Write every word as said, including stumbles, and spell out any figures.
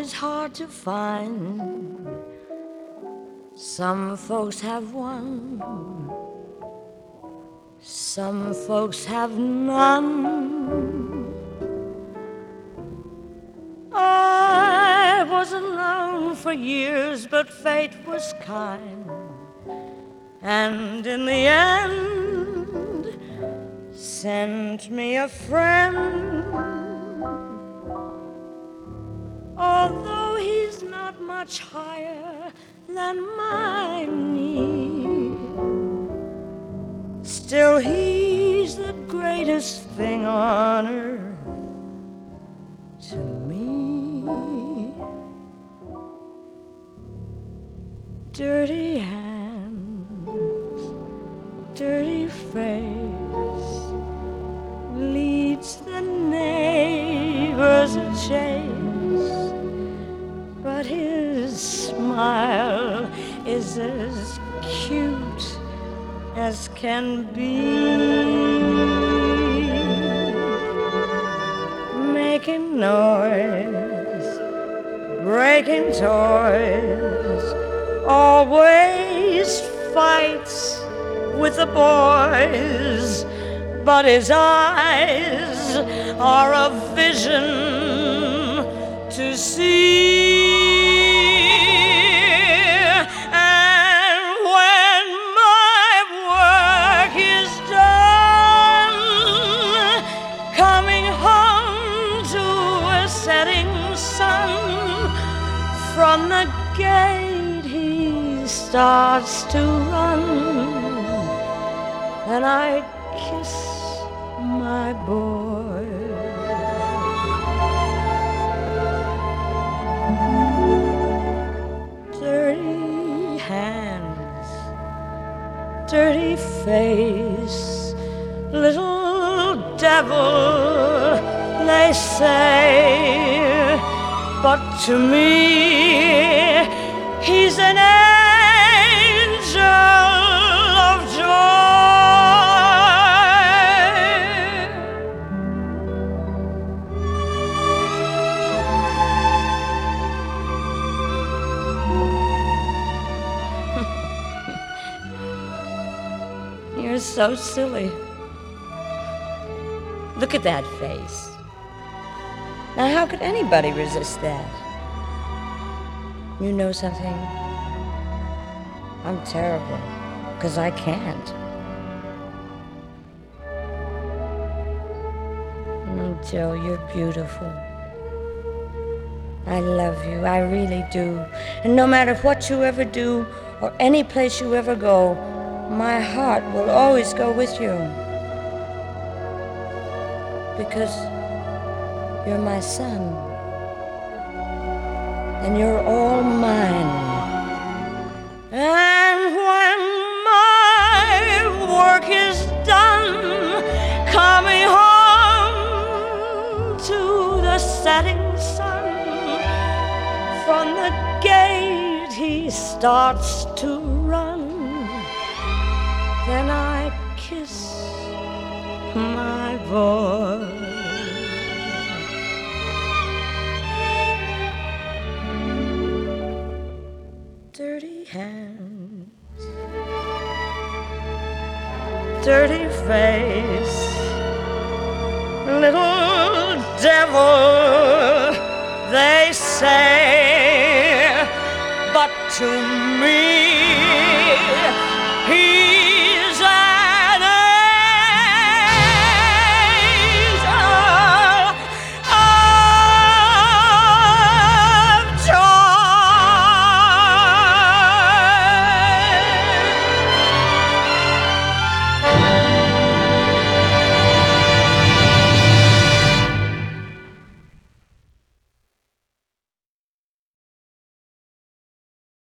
is hard to find. Some folks have one, some folks have none. I was alone for years, but fate was kind, and in the end sent me a friend. Although he's not much higher than my knee, still he's the greatest thing on earth to me. Dirty hands, dirty face, leads the neighbors a chase, but his smile is as cute as can be. Making noise, breaking toys, always fights with the boys, but his eyes are a vision to see. And when my work is done, coming home to a setting sun, from the gate he starts to run, and I kiss my boy. Dirty hands, dirty face, little devil, they say, but to me he's an angel of joy. You're so silly. Look at that face. Now, how could anybody resist that? You know something? I'm terrible, 'cause I can't. Oh, Joe, you're beautiful. I love you, I really do. And no matter what you ever do, or any place you ever go, my heart will always go with you. Because you're my son, and you're all mine. And when my work is done, coming home to the setting sun, from the gate he starts to run, then I kiss my boy. Dirty hands, dirty face, little devil, they say, but to me